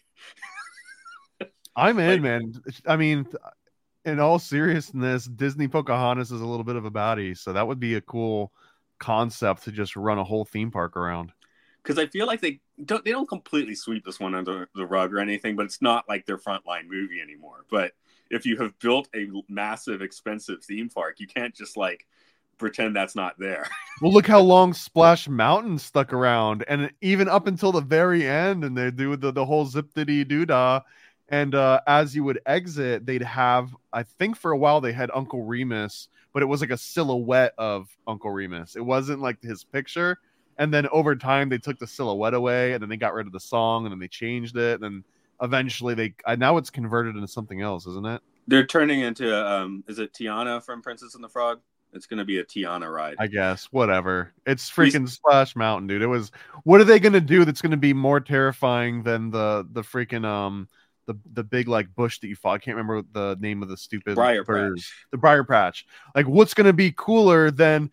I'm in, man. I mean, in all seriousness, Disney Pocahontas is a little bit of a baddie, so that would be a cool concept to just run a whole theme park around. Because I feel like they don't completely sweep this one under the rug or anything, but it's not like their frontline movie anymore. But if you have built a massive, expensive theme park, you can't just like pretend that's not there. Well, look how long Splash Mountain stuck around, and even up until the very end, and they do the whole zip-diddy doo-dah. And as you would exit, they'd have, I think for a while they had Uncle Remus, but it was like a silhouette of Uncle Remus. It wasn't like his picture. And then over time, they took the silhouette away, and then they got rid of the song, and then they changed it. And then eventually now it's converted into something else, isn't it? They're turning into, is it Tiana from Princess and the Frog? It's going to be a Tiana ride. I guess. Whatever. It's freaking Splash Mountain, dude. It was, what are they going to do that's going to be more terrifying than the freaking, the big like bush that you fought? I can't remember the name of the stupid Briar bird. Patch. The Briar Patch. Like, what's going to be cooler than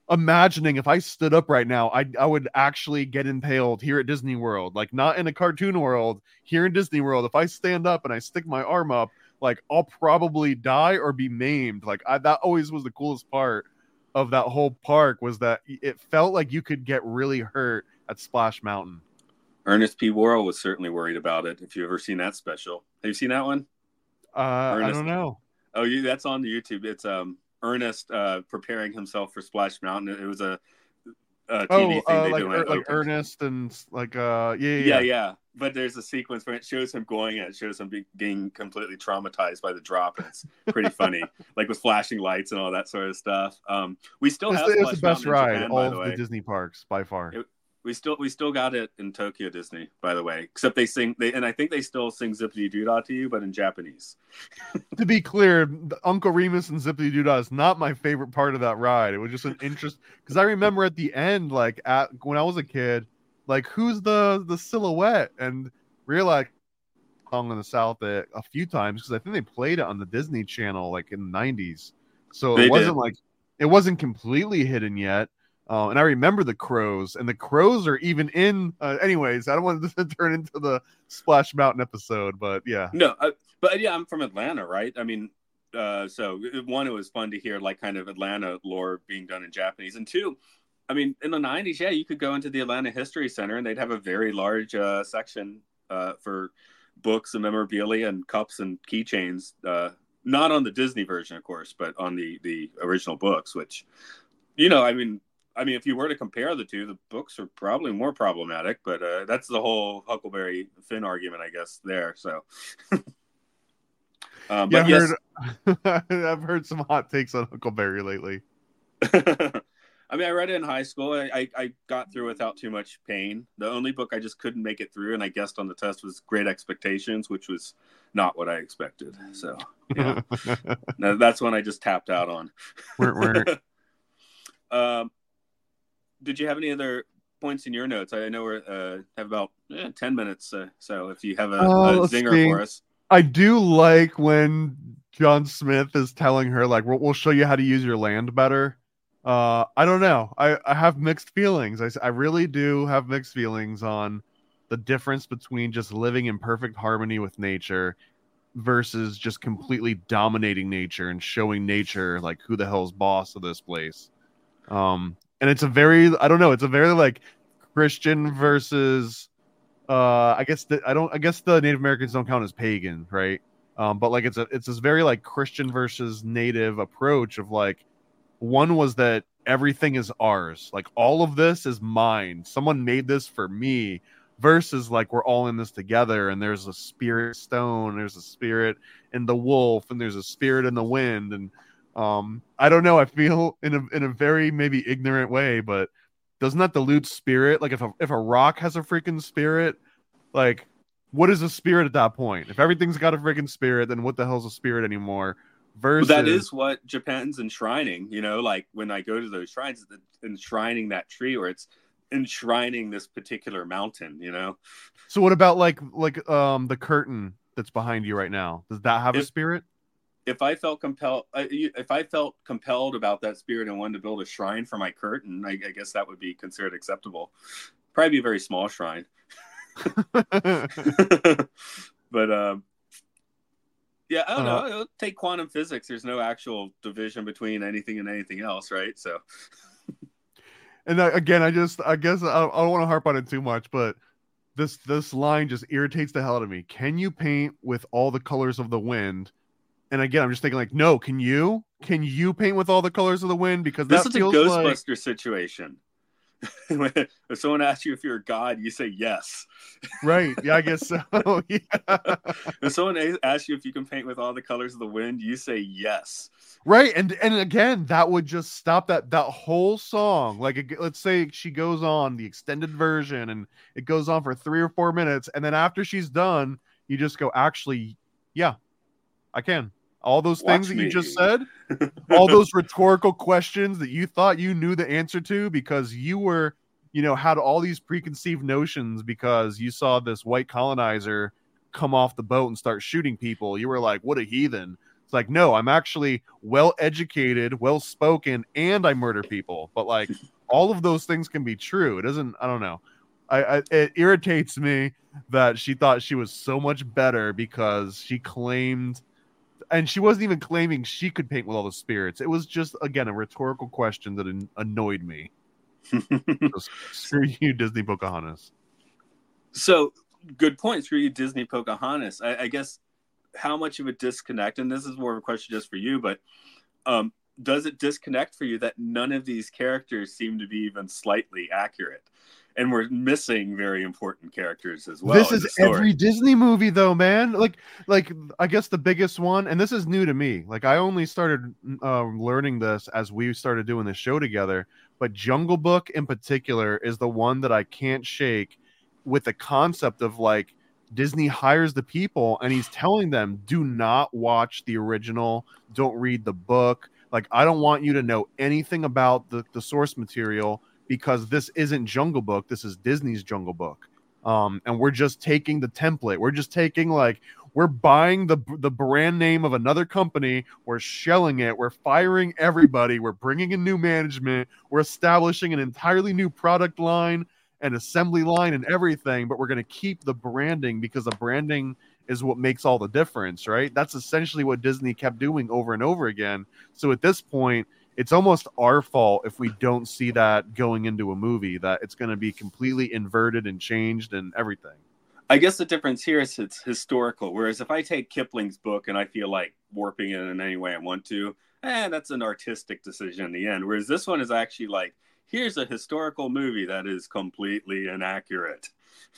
imagining if I stood up right now, I would actually get impaled here at Disney World, like not in a cartoon world, here in Disney World. If I stand up and I stick my arm up, like I'll probably die or be maimed. Like that always was the coolest part of that whole park, was that it felt like you could get really hurt at Splash Mountain. Ernest P. Worrell was certainly worried about it. If you've ever seen that special, have you seen that one? I don't know. Oh, that's on YouTube. It's Ernest preparing himself for Splash Mountain. It was a TV thing they do. Like Ernest and yeah. But there's a sequence where it shows him going and it shows him being completely traumatized by the drop, and it's pretty funny, like with flashing lights and all that sort of stuff. We still have it's the best ride Japan, all of the Disney parks by far. We still got it in Tokyo Disney, by the way. Except and I think they still sing Zippity Doo-Dah to you, but in Japanese. To be clear, Uncle Remus and Zippity Doo-Dah is not my favorite part of that ride. It was just an interest, because I remember at the end, like when I was a kid, like who's the silhouette, and realized song in the South a few times, because I think they played it on the Disney Channel like in the 90s. So it wasn't completely hidden yet. And I remember the crows, and the crows are even in. Anyways, I don't want this to turn into the Splash Mountain episode, but yeah. No, but yeah, I'm from Atlanta, right? I mean, so one, it was fun to hear like kind of Atlanta lore being done in Japanese, and two, I mean, in the 90s, yeah, you could go into the Atlanta History Center, and they'd have a very large section for books and memorabilia and cups and keychains. Not on the Disney version, of course, but on the original books, which, I mean, if you were to compare the two, the books are probably more problematic, but that's the whole Huckleberry Finn argument, I guess, there. So, but yes, I've heard some hot takes on Huckleberry lately. I mean, I read it in high school. I got through without too much pain. The only book I just couldn't make it through, and I guessed on the test, was Great Expectations, which was not what I expected. So, yeah, that's when I just tapped out on. Did you have any other points in your notes? I know we're have about 10 minutes, so if you have a zinger for us. I do like when John Smith is telling her, like, we'll show you how to use your land better. I don't know. I have mixed feelings. I really do have mixed feelings on the difference between just living in perfect harmony with nature versus just completely dominating nature and showing nature, like, who the hell's boss of this place. And it's a very, I don't know, it's a very like Christian versus I guess the Native Americans don't count as pagan, right? But like it's this very like Christian versus Native approach of like, one was that everything is ours, like all of this is mine, someone made this for me, versus like we're all in this together, and there's a spirit stone, there's a spirit in the wolf, and there's a spirit in the wind. And I don't know, I feel in a very maybe ignorant way, but doesn't that dilute spirit? Like if a rock has a freaking spirit, like what is a spirit at that point? If everything's got a freaking spirit, then what the hell's a spirit anymore? Versus that is what Japan's enshrining, like when I go to those shrines, it's enshrining that tree, or it's enshrining this particular mountain, So what about like the curtain that's behind you right now? Does that have a spirit? If I felt compelled about that spirit and wanted to build a shrine for my curtain, I guess that would be considered acceptable. Probably be a very small shrine. But yeah, I don't know. It'll take quantum physics. There's no actual division between anything and anything else, right? So, and again, I guess I don't want to harp on it too much, but this line just irritates the hell out of me. Can you paint with all the colors of the wind? And again, I'm just thinking like, no, can you paint with all the colors of the wind? Because this is a Ghostbuster situation. If someone asks you if you're a god, you say yes. Right. Yeah, I guess so. Yeah. If someone asks you if you can paint with all the colors of the wind, you say yes. Right. And again, that would just stop that whole song. Like, let's say she goes on the extended version and it goes on for 3 or 4 minutes. And then after she's done, you just go, actually, yeah, I can. All those things that you just said, all those rhetorical questions that you thought you knew the answer to because you were, had all these preconceived notions because you saw this white colonizer come off the boat and start shooting people. You were like, what a heathen. It's like, no, I'm actually well educated, well spoken, and I murder people. But like all of those things can be true. It doesn't. I don't know. It irritates me that she thought she was so much better because she claimed, and she wasn't even claiming she could paint with all the spirits. It was just, again, a rhetorical question that annoyed me. So, screw you, Disney Pocahontas. So, good point. Screw you, Disney Pocahontas. I guess how much of a disconnect, and this is more of a question just for you, but does it disconnect for you that none of these characters seem to be even slightly accurate? And we're missing very important characters as well. This is every Disney movie, though, man. Like I guess the biggest one, and this is new to me. Like I only started learning this as we started doing the show together. But Jungle Book, in particular, is the one that I can't shake. With the concept of like Disney hires the people, and he's telling them, "Do not watch the original. Don't read the book. Like I don't want you to know anything about the source material." Because this isn't Jungle Book, this is Disney's Jungle Book, and we're just taking the template. We're just taking we're buying the brand name of another company. We're shelling it. We're firing everybody. We're bringing in new management. We're establishing an entirely new product line and assembly line and everything. But we're going to keep the branding because the branding is what makes all the difference, right? That's essentially what Disney kept doing over and over again. So at this point, it's almost our fault if we don't see that going into a movie, that it's going to be completely inverted and changed and everything. I guess the difference here is it's historical. Whereas if I take Kipling's book and I feel like warping it in any way I want to, that's an artistic decision in the end. Whereas this one is actually like, here's a historical movie that is completely inaccurate.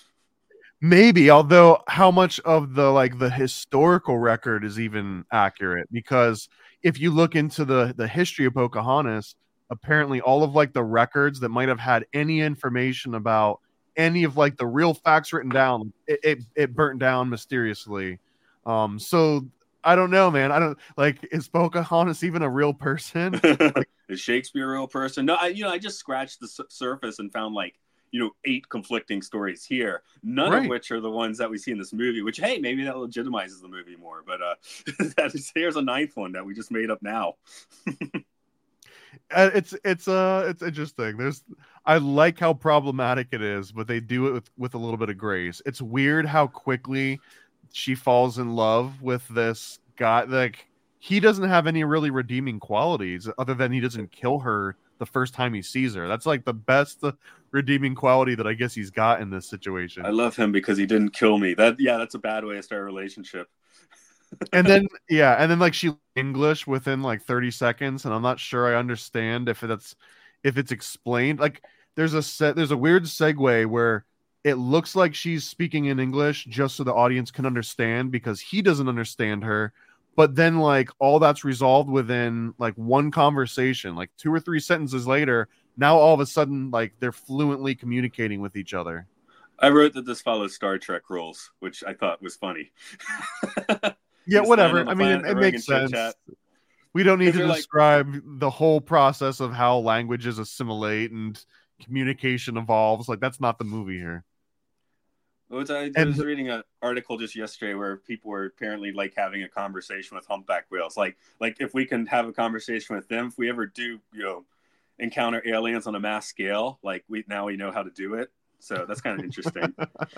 Maybe, although how much of the historical record is even accurate? Because if you look into the history of Pocahontas, apparently all of the records that might have had any information about any of the real facts written down, it burnt down mysteriously. So I don't know, man. I don't is Pocahontas even a real person? Is Shakespeare a real person? No, I just scratched the surface and found 8 conflicting stories here, none of which are the ones that we see in this movie, which, hey, maybe that legitimizes the movie more. But here's a 9th one that we just made up now. It's interesting. I like how problematic it is, but they do it with a little bit of grace. It's weird how quickly she falls in love with this guy. He doesn't have any really redeeming qualities other than he doesn't kill her the first time he sees her. That's the best redeeming quality that I guess he's got in this situation. I love him because he didn't kill me. That's a bad way to start a relationship. and then she English within 30 seconds, and I'm not sure I understand if it's explained. There's a weird segue where it looks like she's speaking in English just so the audience can understand because he doesn't understand her. But then all that's resolved within one conversation, 2 or 3 sentences later. Now all of a sudden they're fluently communicating with each other. I wrote that this follows Star Trek rules, which I thought was funny. Yeah, whatever. I mean, it makes sense. We don't need to describe the whole process of how languages assimilate and communication evolves. That's not the movie here. I was reading an article just yesterday where people were apparently having a conversation with humpback whales. Like if we can have a conversation with them, if we ever do, encounter aliens on a mass scale, we know how to do it. So that's kind of interesting.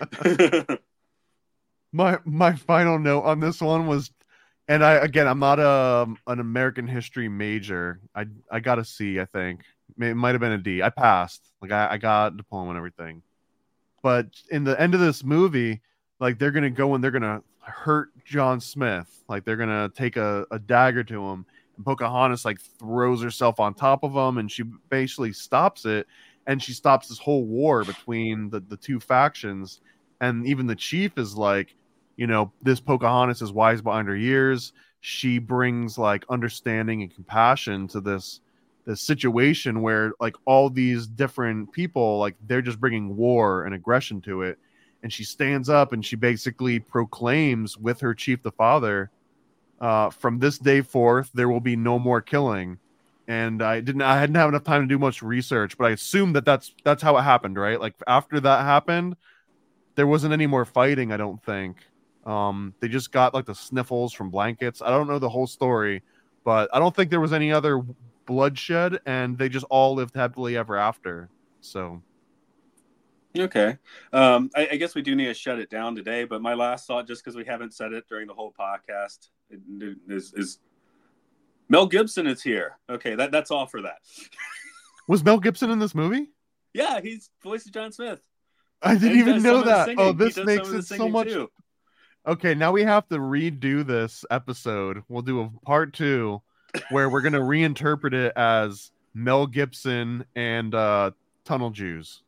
My final note on this one was, and I'm not an American history major. I got a C, I think. It might have been a D. I passed. I got a diploma and everything. But in the end of this movie, they're gonna go and they're gonna hurt John Smith. They're gonna take a dagger to him. And Pocahontas throws herself on top of him, and she basically stops it. And she stops this whole war between the two factions. And even the chief is this Pocahontas is wise behind her years. She brings understanding and compassion to this situation where all these different people, they're just bringing war and aggression to it. And she stands up and she basically proclaims with her chief, the father, from this day forth, there will be no more killing. And I hadn't have enough time to do much research, but I assume that's how it happened, right? After that happened, there wasn't any more fighting, I don't think. They just got like the sniffles from blankets. I don't know the whole story, but I don't think there was any other bloodshed, and they just all lived happily ever after. So. Okay. I guess we do need to shut it down today, but my last thought, just because we haven't said it during the whole podcast, is Mel Gibson is here. Okay, that's all for that. Was Mel Gibson in this movie? Yeah, he's voice of John Smith. I didn't even know that. Oh, this makes it so much. Too. Okay, now we have to redo this episode. We'll do a part 2 where we're going to reinterpret it as Mel Gibson and Tunnel Jews.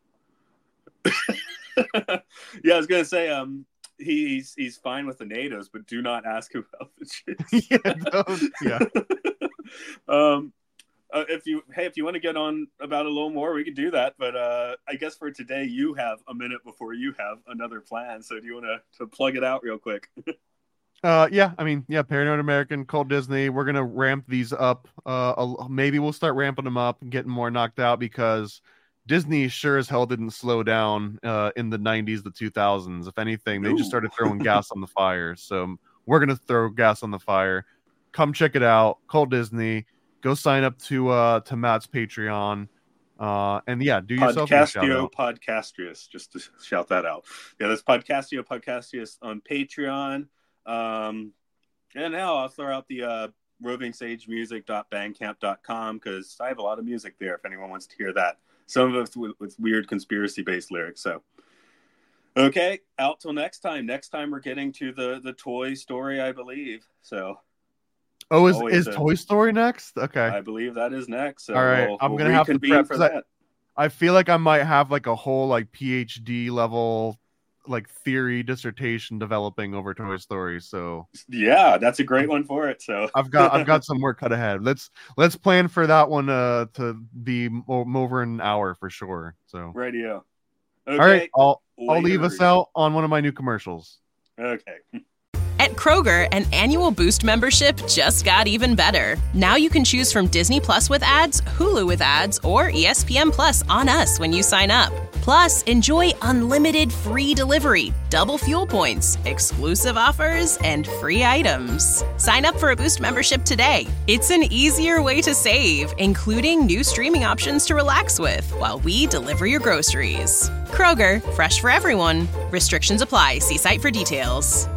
Yeah, I was going to say he's fine with the natives, but do not ask him about the Jews. Yeah. If you want to get on about it a little more, we could do that. But I guess for today, you have a minute before you have another plan. So do you want to plug it out real quick? Paranoid American, Cult Disney. We're gonna ramp these up. Maybe we'll start ramping them up and getting more knocked out, because Disney sure as hell didn't slow down in the 90s, the 2000s. If anything, they just started throwing gas on the fire. So we're gonna throw gas on the fire. Come check it out, Cult Disney. Go sign up to Matt's Patreon, and do yourself a shout out. Podcastrius, just to shout that out. Yeah, that's Podcastrius on Patreon. And now I'll throw out the rovingsagemusic.bandcamp.com, because I have a lot of music there if anyone wants to hear that. Some of it with weird conspiracy-based lyrics. So, okay, out till next time. Next time we're getting to the Toy Story, I believe. So. Oh, is Toy Story next? Okay. I believe that is next. So all right. I'm going to have to prep for that. I feel like I might have like a whole like PhD level like theory dissertation developing over Toy Story. So yeah, that's a great one for it. So I've got some work cut ahead. Let's plan for that one to be over an hour for sure. So radio. Okay. All right. I'll leave us out on one of my new commercials. Okay. At Kroger, an annual Boost membership just got even better. Now you can choose from Disney Plus with ads, Hulu with ads, or ESPN Plus on us when you sign up. Plus, enjoy unlimited free delivery, double fuel points, exclusive offers, and free items. Sign up for a Boost membership today. It's an easier way to save, including new streaming options to relax with while we deliver your groceries. Kroger, fresh for everyone. Restrictions apply. See site for details.